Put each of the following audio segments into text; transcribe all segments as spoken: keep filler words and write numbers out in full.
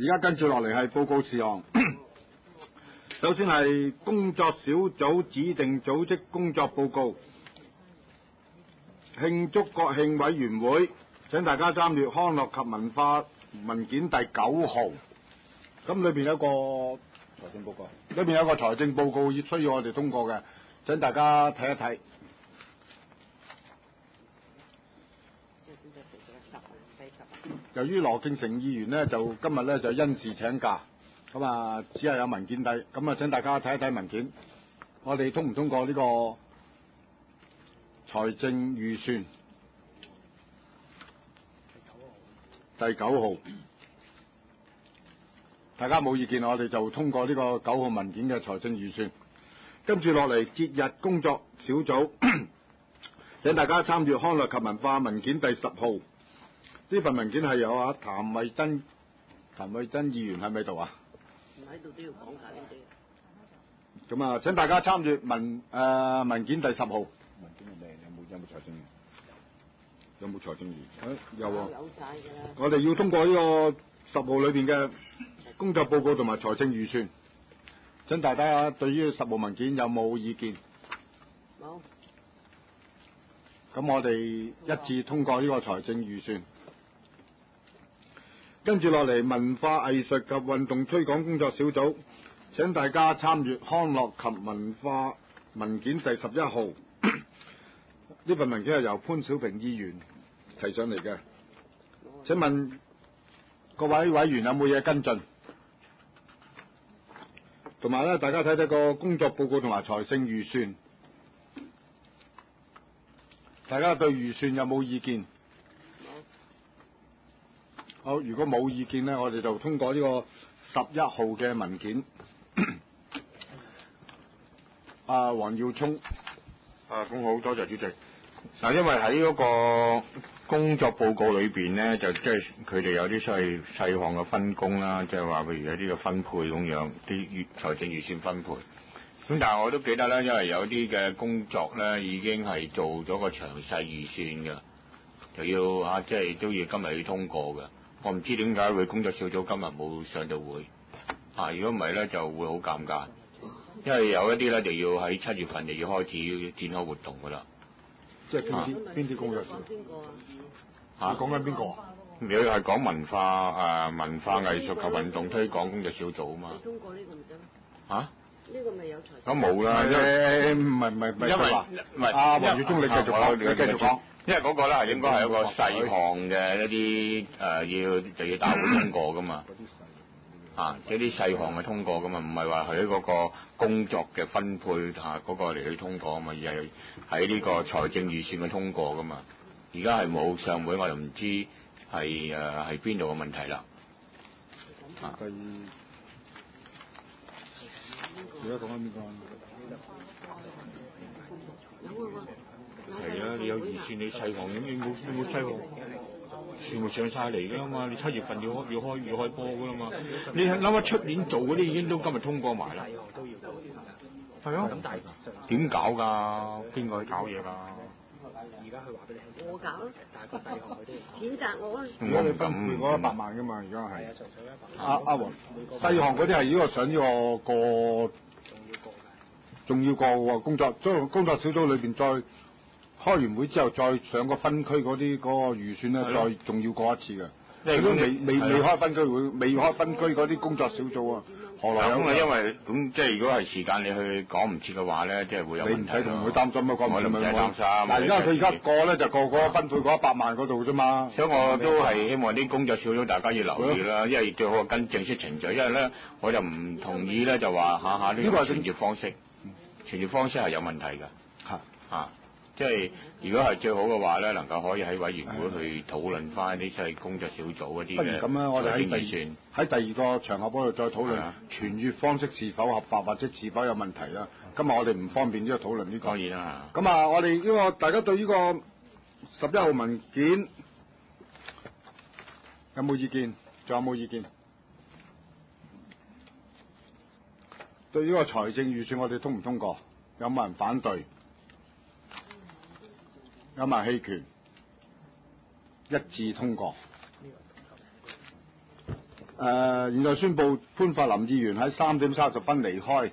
而家跟住落嚟係報告事項。首先係工作小組指定組織工作報告，慶祝國慶委員會，請大家參閱康樂及文化文件第九號。咁裏邊有一個財政報告，裏邊有一個財政報告需要我哋通過嘅，請大家睇一睇。由於羅敬成議員呢，就今日呢就因事請假，咁啊只係有文件底，咁啊請大家睇一睇文件，我哋通唔通過呢個財政預算第九號？大家冇意見，我哋就通過呢個九號文件嘅財政預算。跟住落嚟節日工作小組，請大家參閱康樂及文化文件第十號。呢份文件係由啊譚慧珍譚慧珍議員喺咪度啊？ 唔喺度都要講下呢啲。 咁啊，請大家參閱文誒、呃、文件第十號。文件係咩？有冇有冇財政？有冇財政員？誒有喎。有晒㗎啦。我哋要通過呢個十號裏邊嘅工作報告同埋財政預算。請大家對於十號文件有冇意見？冇。咁我哋一致通過呢個財政預算。跟住落嚟文化藝術及運動推廣工作小組，請大家參閱康樂及文化文件第十一號。呢份文件係由潘小平議員提上嚟嘅。請問各位委員有冇嘢跟進？同埋咧，大家睇睇個工作報告同埋財政預算，大家對預算有冇意見？好，如果冇意見呢，我哋就通過呢個十一號嘅文件。阿黃耀聰， 啊，咁好多謝主席。嗱，因為喺嗰個工作報告裏邊呢，就即係佢哋有啲所謂細項嘅分工啦，即係話譬如有啲嘅分配咁樣，啲預財政預算分配。咁但係我都記得咧，因為有啲嘅工作咧已經係做咗個詳細預算嘅，就要啊，即係都要今日要通過嘅。我唔知點解會工作小組今日冇上到會，啊！如果唔係咧就會好尷尬，因為有一啲咧就要喺七月份就要開始展開活動噶啦。 即係邊啲邊啲工作小組？嚇，講緊邊個啊？ 你係講文化誒、呃、文化藝術及運動推廣工作小組啊嘛？ 通過呢個唔得嚇？ 呢個咪有財？ 咁冇啦， 因為唔係唔係唔係， 因為唔係阿黃耀聰，你繼續講，你繼續講。 因為嗰個咧係應該係一個細項嘅一啲誒、呃、要就要大會通過噶嘛，啊，一啲細項嘅通過噶嘛，唔係話喺嗰個工作嘅分配嚇嗰個嚟去通過啊嘛，而係喺呢個財政預算嘅通過噶嘛。而家係冇上會，我又唔知係誒係邊度嘅問題啦。啊， 第二，而家講緊邊個？ 有啊。 係啊，你有預算，你細項咁，你冇你冇細項，全部上晒嚟㗎啦嘛！你七月份要開要開要開波㗎啦嘛！你諗下出年做嗰啲已經都今日通過埋啦。係啊。點搞㗎？邊個去搞嘢㗎？ 而家佢話俾你聽，我搞咯，但係個細項佢都譴責我啊！ 如果你分配嗰一百萬㗎嘛，而家係。阿阿黃，細項嗰啲係呢個上呢個個，仲要過喎工作，將工作小組裏邊再。開完會之後，再上個分區嗰啲嗰個預算咧，再仲要過一次嘅。佢都未未未開分區會，未開分區嗰啲工作小組啊，何來有？ 咁啊，因為咁即係如果係時間你去講唔切嘅話咧，即係會有問題。 你唔使同佢擔心啊，講唔切咪唔使擔心。 嗱，而家佢而家過咧就過嗰分配嗰一百萬嗰度啫嘛。 所以我都係希望啲工作小組大家要留意啦，因為最好跟正式程序，因為咧我就唔同意咧就話下下呢個傳召方式，傳召方式係有問題㗎。 嚇嚇！即係如果係最好嘅話咧，能夠可以喺委員會去討論翻啲細工作小組嗰啲嘅。 不如咁啦，我哋喺第喺第二個場合嗰度再討論傳閱方式是否合法或者是否有問題啦。今日我哋唔方便呢個討論呢、這個。 當然啦。 咁啊，我哋呢個大家對呢個十一號文件有冇意見？仲有冇意見？對呢個財政預算，我哋通唔通過？有冇人反對？有埋棄權，一致通過。誒、 誒，現在宣布潘柏林議員喺三點三十分離開。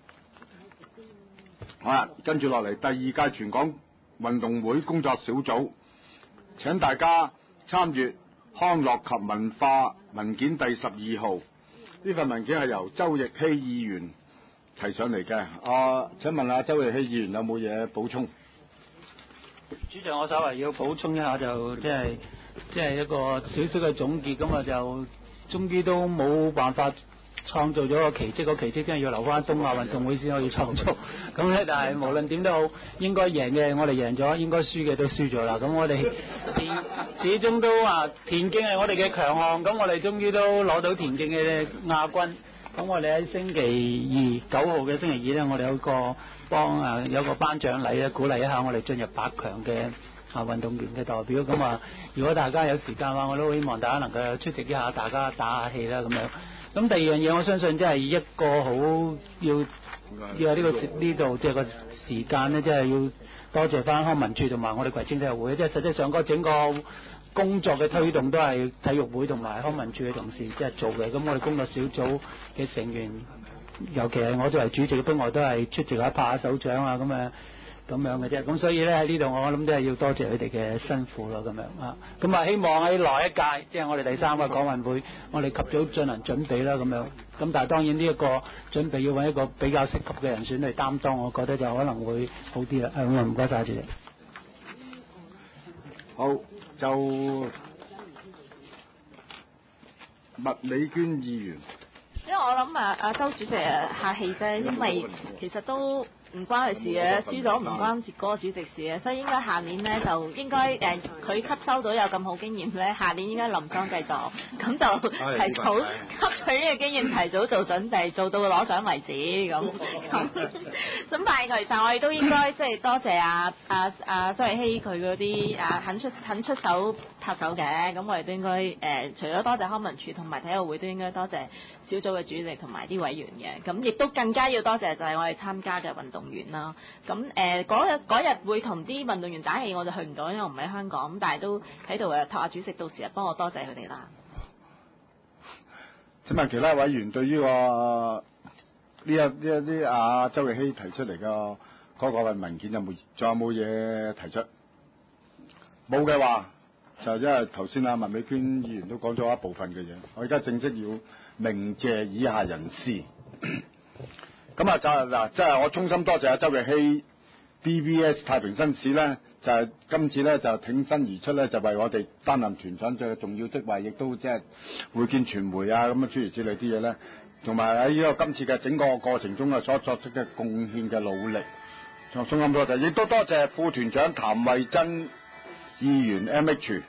好啦，跟住落嚟第二屆全港運動會工作小組，請大家參閱康樂及文化文件第十二號。呢份文件係由周奕希議員提上嚟嘅。啊，請問下周奕希議員有冇嘢補充？ 主席，我稍為要補充一下，就即係即係一個少少嘅總結，咁啊就終於都冇辦法創造咗個奇蹟，個奇蹟真係要留翻東亞運動會先可以創造。咁咧，但係無論點都好，應該贏嘅我哋贏咗，應該輸嘅都輸咗啦。咁我哋田始終都話田徑係我哋嘅強項，咁我哋終於都攞到田徑嘅亞軍。咁我哋喺星期二九號嘅星期二咧，我哋有個幫啊有個頒獎禮咧，鼓勵一下我哋進入八強嘅啊運動員嘅代表。咁啊，如果大家有時間嘅話，我都希望大家能夠出席一下，大家打下氣啦咁樣。咁第二樣嘢，我相信即係一個好要要喺呢個呢度即係個時間咧，即係要多謝翻康文署同埋我哋葵青體育會，即係實際上個整個工作嘅推動都係體育會同埋康文署嘅同事即係做嘅。咁我哋工作小組嘅成員，尤其係我作為主席嘅兵，我都係出席下拍下手掌啊咁樣咁樣嘅啫。咁所以咧喺呢度我諗都係要多謝佢哋嘅辛苦咯咁樣啊。咁啊希望喺來一屆即係我哋第三個港運會，我哋及早進行準備啦咁樣。咁但係當然呢一個準備要揾一個比較適合嘅人選嚟擔當，我覺得就可能會好啲啦。咁啊唔該曬主席。 好，就麥美娟議員。 因為我諗啊，阿周主席啊客氣啫，因為其實都唔關佢事嘅，輸咗唔關浙哥主席事嘅，所以應該下年咧就應該誒，佢、呃、吸收到有咁好經驗咧，下年應該林裝繼續，咁就提早吸取呢個經驗，提早做準備，做到攞獎為止咁。咁咁但係其實我哋都應該即係多謝阿阿阿周奕希佢嗰啲啊肯出肯出手拍手嘅，咁我哋都應該誒、呃，除咗多謝康文署同埋體育會，都應該多謝小組嘅主席同埋啲委員嘅，咁亦都更加要多謝就係我哋參加嘅運動員啦。咁誒嗰日嗰日會同啲運動員打氣，我就去唔到，因為我唔喺香港，咁但係都喺度誒託下主席，到時啊幫我多謝佢哋啦。 請問其他委員對於個呢一呢一啲阿周奕希提出嚟嘅嗰個文件有冇仲有冇嘢提出？冇嘅話，就因為頭先阿麥美娟議員都講咗一部分嘅嘢，我而家正式要鳴謝以下人士。咁啊就係嗱，即係我衷心多謝阿周奕希 D B S 太平紳士咧，就係、是、今次咧就挺身而出咧，就為我哋擔任團長最重要職位，亦都即係會見傳媒啊咁啊諸如此類啲嘢咧，同埋喺呢個今次嘅整個過程中啊所作出嘅貢獻嘅努力，衷心多謝，亦都多謝副團長譚慧珍議員 M H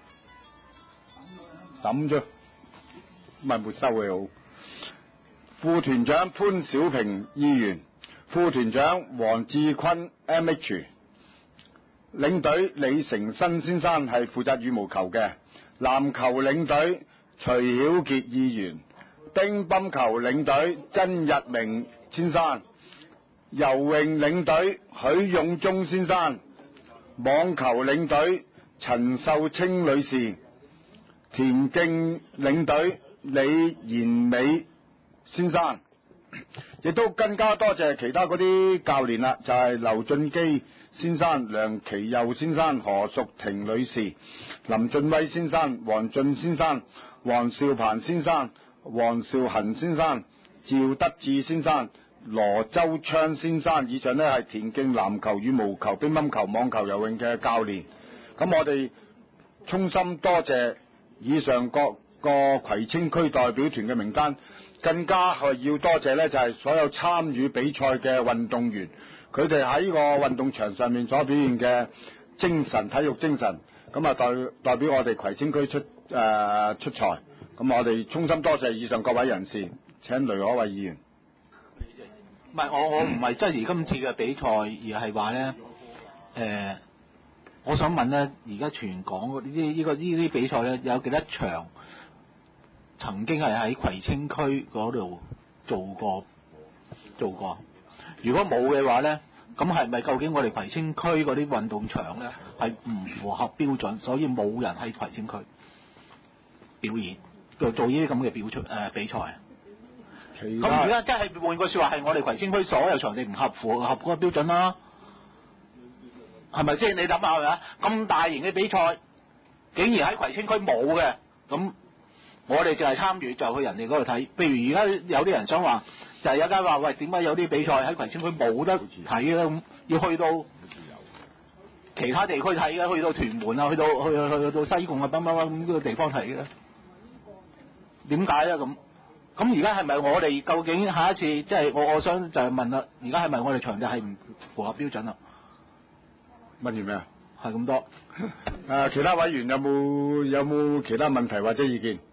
抌咗，咪沒收嘅好。副團長潘小平議員，副團長黃志坤 M H， 領隊李成新先生係負責羽毛球嘅，籃球領隊徐曉傑議員，乒乓球領隊曾日明先生，游泳領隊許勇忠先生，網球領隊陳秀清女士，田徑領隊李賢美先生，亦都更加多謝其他嗰啲教練啦，就係、是、劉俊基先生、梁其佑先生、何淑婷女士、林俊威先生、黃俊先生、黃少鵬先生、黃少恒先生、趙德志先生、羅周昌先生，以上呢係田徑、籃球、羽毛球、乒乓球、網球、游泳嘅教練。咁我哋衷心多謝以上各個葵青區代表團嘅名單。更加係要多謝呢，就係所有參與比賽嘅運動員，佢哋喺呢個運動場上面所表現嘅精神、體育精神，咁啊代代表我哋葵青區出誒、呃、出賽，咁我哋衷心多謝以上各位人士。請雷可偉議員。 唔係我我唔係質疑今次嘅比賽，而係話呢，誒、呃，我想問呢，而家全港呢啲呢個呢啲比賽呢，有幾多場？曾經係喺葵青區嗰度做過做過，如果冇嘅話呢，咁係咪究竟我哋葵青區嗰啲運動場呢係唔符合標準，所以冇人喺葵青區表演？ 做做呢啲咁嘅表出誒比賽啊？咁其他而家即係換句説話係我哋葵青區所有場地唔合符合嗰個標準啦，係咪先？你諗下係咪啊？咁大型嘅比賽，竟然喺葵青區冇嘅，咁我哋就係參與就去人哋嗰度睇。譬如而家有啲人想話，就係、是、有間話喂，點解有啲比賽喺葵青區冇得睇咧？咁要去到其他地區睇嘅，去到屯門啊，去到去去去到西貢啊，乜乜乜咁呢個地方睇嘅，點解咧咁？咁而家係咪我哋究竟下一次即係、就是、我我想就係問啦，而家係咪我哋場地係唔符合標準啊？ 問完咩啊？ 係咁多。 誒，其他委員有冇有冇其他問題或者意見？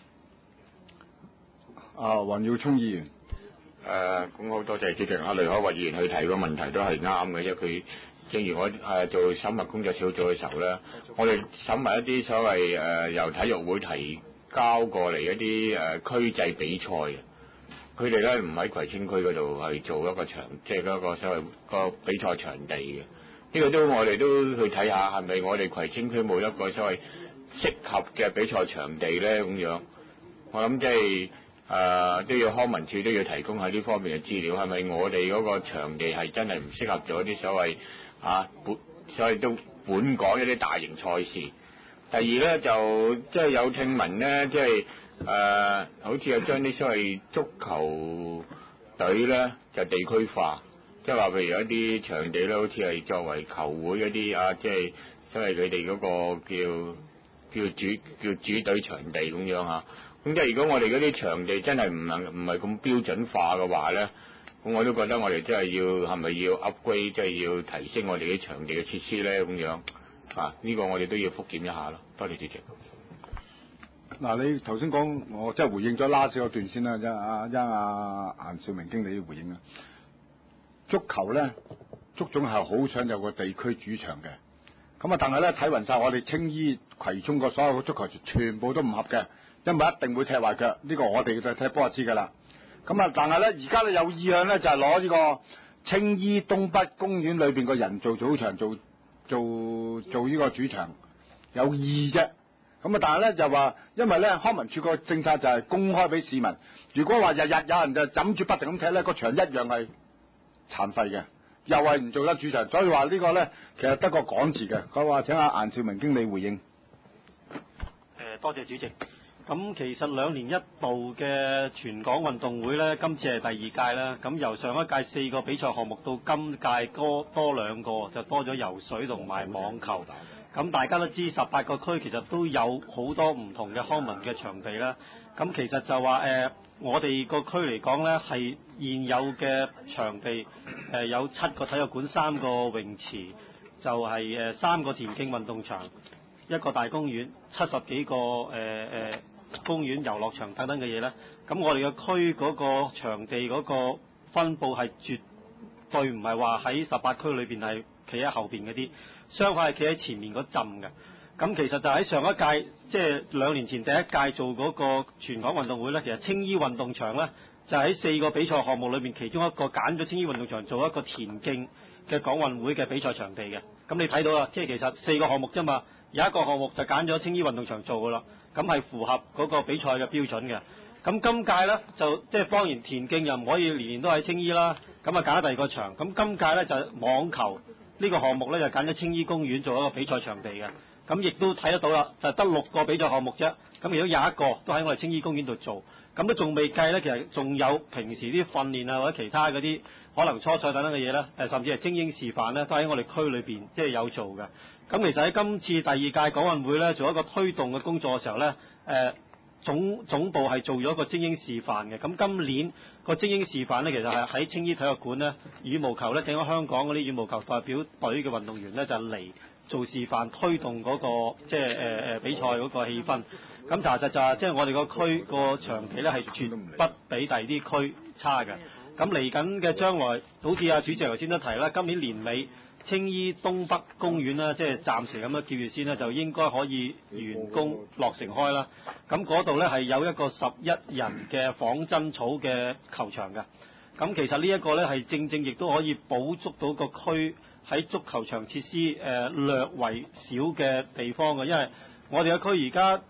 啊，黃耀聰議員。 誒，咁好多謝主席阿雷可慧議員去提個問題都係啱嘅，因為佢正如我誒做審核工作小組嘅時候咧，我哋審核一啲所謂誒由體育會提交過嚟一啲誒區際比賽嘅，佢哋咧唔喺葵青區嗰度係做一個場，即係嗰個所謂個比賽場地嘅。呢個都我哋都去睇下係咪我哋葵青區冇一個所謂適合嘅比賽場地咧咁樣。我諗即係誒都要康文署都要提供喺呢方面嘅資料，係咪我哋嗰個場地係真係唔適合咗啲所謂啊本所謂都本港一啲大型賽事？第二咧就即係有聽聞咧，即係誒好似係將啲所謂足球隊咧就地區化。即係話，譬如有一啲場地咧，好似係作為球會一啲啊，即係所謂佢哋嗰個叫叫主叫主隊場地咁樣嚇。咁即係如果我哋嗰啲場地真係唔能唔係咁標準化嘅話咧，咁我都覺得我哋真係要係咪要 upgrade，即係要提升我哋啲場地嘅設施咧咁樣啊？呢、這個我哋都要復檢一下咯。多謝主席。 嗱，你頭先講我即係回應咗 last 嗰段先啦，因阿因阿顏兆明經理回應啦。足球咧，足總係好想有個地區主場嘅，咁啊，但係咧睇勻晒我哋青衣葵涌個所有嘅足球場，全部都唔合嘅，因為一定會踢壞腳，呢、這個我哋就踢波就知㗎啦。咁啊，但係咧而家咧有意向咧就係攞呢個青衣東北公園裏邊個人造草場做做做呢個主場，有意啫。咁啊，但係咧就話，因為咧康文署個政策就係公開俾市民，如果話日日有人就枕住不停咁踢咧，個場一樣係殘廢嘅，又係唔做得主場，所以話呢個咧其實得個講字嘅。佢話請阿顏兆明經理回應。 誒，多謝主席。咁其實兩年一度嘅全港運動會咧，今次係第二屆啦。咁由上一屆四個比賽項目到今屆多多兩個，就多咗游水同埋網球。咁大家都知十八個區其實都有好多唔同嘅康文嘅場地啦。咁其實就話誒、呃，我哋個區嚟講咧，係現有嘅場地誒、呃、有七個體育館、三個泳池，就係、是、誒、呃、三個田徑運動場、一個大公園、七十幾個誒誒、呃、公園、遊樂場等等嘅嘢咧。咁我哋個區嗰個場地嗰個分佈係絕對唔係話喺十八區裏邊係企喺後邊嗰啲，相反係企喺前面嗰陣嘅。咁其實就喺上一屆，即係兩年前第一屆做嗰個全港運動會咧，其實青衣運動場咧就喺四個比賽項目裏面其中一個揀咗青衣運動場做一個田徑嘅港運會嘅比賽場地嘅。咁你睇到啦，即係其實四個項目啫嘛，有一個項目就揀咗青衣運動場做噶啦，咁係符合嗰個比賽嘅標準嘅。咁今屆咧就即係當然田徑又唔可以年年都喺青衣啦，咁啊揀咗第二個場。咁今屆咧就網球呢個項目咧就揀咗青衣公園做一個比賽場地嘅。咁亦都睇得到啦，就得六個比賽項目啫。咁如果有一個都喺我哋青衣公園度做，咁都仲未計咧。其實仲有平時啲訓練啊，或者其他嗰啲可能初賽等等嘅嘢咧，誒甚至係精英示範咧，都喺我哋區裏邊即係有做嘅。咁其實喺今次第二屆港運會咧，做一個推動嘅工作嘅時候咧，誒、呃、總總部係做咗一個精英示範嘅。咁今年個精英示範咧，其實係喺青衣體育館咧，羽毛球咧整咗香港嗰啲羽毛球代表隊嘅運動員咧就嚟做示範，推動嗰、那個即係誒誒比賽嗰個氣氛。咁查實就係即係我哋個區個場地咧係絕不比第二啲區差嘅。咁嚟緊嘅將來，好似阿主席頭先都提啦，今年年尾青衣東北公園啦，即係暫時咁樣叫住先啦，就應該可以完工落成開啦。咁嗰度咧係有一個十一人嘅仿真草嘅球場嘅。咁其實呢一個咧係正正亦都可以補足到個區喺足球場設施誒、呃、略為少嘅地方嘅，因為我哋嘅區而家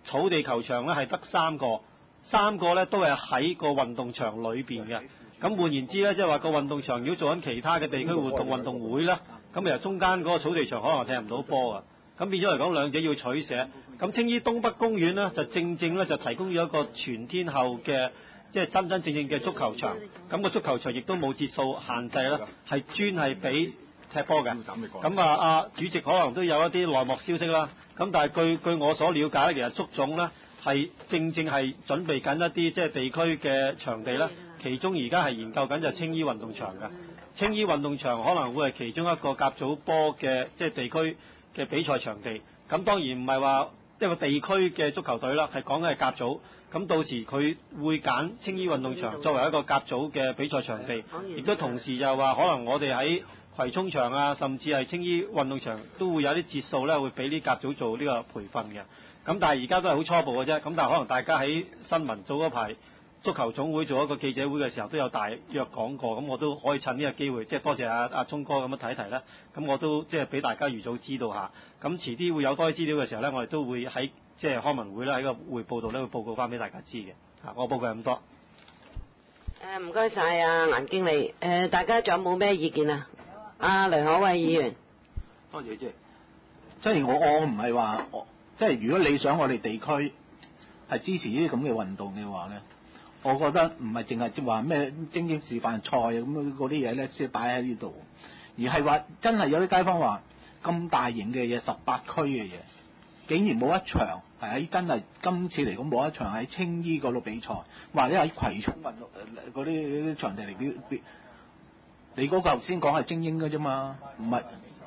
草地球場咧係得三個，三個咧都係喺個運動場裏邊嘅。咁換言之咧，即係話個運動場如果做緊其他嘅地區活動運動會咧，咁其實中間嗰個草地場可能踢唔到波啊。咁變咗嚟講，兩者要取捨。咁青衣東北公園咧，就正正咧就提供咗一個全天候嘅，即係真真正正嘅足球場。咁個足球場亦都冇節數限制啦，係專係俾踢波嘅。咁啊，阿主席可能都有一啲內幕消息啦。咁但係據據我所了解咧，其實足總咧係正正係準備緊一啲即係地區嘅場地啦。其中而家係研究緊就青衣運動場嘅。青衣運動場可能會係其中一個甲組波嘅即係地區嘅比賽場地。咁當然唔係話一個地區嘅足球隊啦，係講緊係甲組。咁到時佢會揀青衣運動場作為一個甲組嘅比賽場地，亦都同時就話可能我哋喺葵涌場啊，甚至係青衣運動場都會有啲節數咧，會俾啲甲組做呢個培訓嘅。咁但係而家都係好初步嘅啫。咁但係可能大家喺新聞早嗰排足球總會做一個記者會嘅時候，都有大約講過。咁我都可以趁呢個機會，即係多謝阿阿聰哥咁樣提一提啦。咁我都即係俾大家預早知道下。咁遲啲會有多啲資料嘅時候咧，我哋都會喺即係康文會咧喺個匯報度咧會報告翻俾大家知嘅。嚇，我報告咁多。 誒唔該晒啊，顏經理。誒、呃、大家仲有冇咩意見啊？阿雷可偉議員。 多謝姐。即係我我唔係話，即係如果你想我哋地區係支持呢啲咁嘅運動嘅話咧，我覺得唔係淨係即係話咩精英示範賽啊咁嗰啲嘢咧，先擺喺呢度，而係話真係有啲街坊話咁大型嘅嘢，十八區嘅嘢，竟然冇一場係喺真係今次嚟講冇一場喺青衣嗰度比賽，或者喺葵涌運動嗰啲場地嚟表表。你嗰個頭先講係精英嘅啫嘛，唔係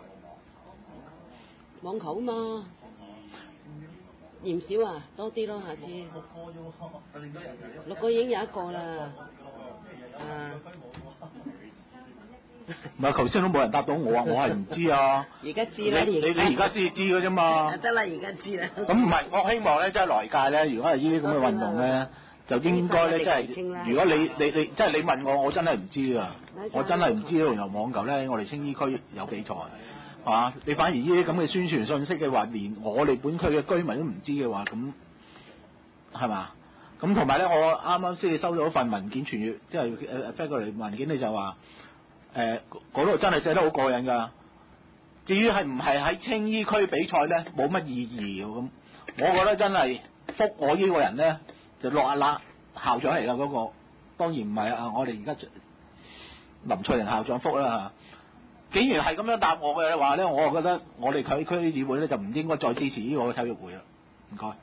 網球啊嘛，嫌少啊，多啲咯，下次六個已經有一個啦，啊， 唔係頭先都冇人答到我啊，我係唔知啊。 而家知啦， 你你你而家先知嘅啫嘛。 得啦，而家知啦。 咁唔係，我希望咧，即係來屆咧，如果係呢啲咁嘅運動咧，就應該咧，即係如果你你你即係你問我，我真係唔知啊，我真係唔知原來網球咧，我哋青衣區有比賽，係嘛？你反而呢啲咁嘅宣傳信息嘅話，連我哋本區嘅居民都唔知嘅話，咁係嘛？咁同埋咧，我啱啱先收咗份文件傳閱，即係誒發過嚟文件，你就話誒嗰度真係寫得好過癮㗎。至於係唔係喺青衣區比賽咧，冇乜意義咁。我覺得真係覆我呢個人咧，就落阿啦校長嚟㗎嗰個，當然唔係啊！我哋而家林翠玲校長覆啦嚇，竟然係咁樣答我嘅話咧，我覺得我哋區區議會咧就唔應該再支持呢個體育會啦。唔該。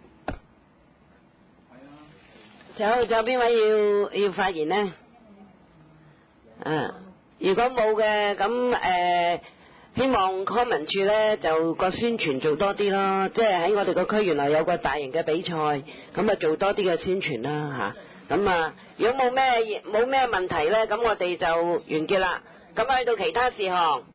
仲有仲有邊位要要發言呢？啊，如果冇嘅咁誒。希望康文署咧就個宣傳做多啲咯，即係喺我哋個區原來有個大型嘅比賽，咁啊做多啲嘅宣傳啦嚇。咁啊，如果冇咩冇咩問題咧，咁我哋就完結啦。咁去到其他事項。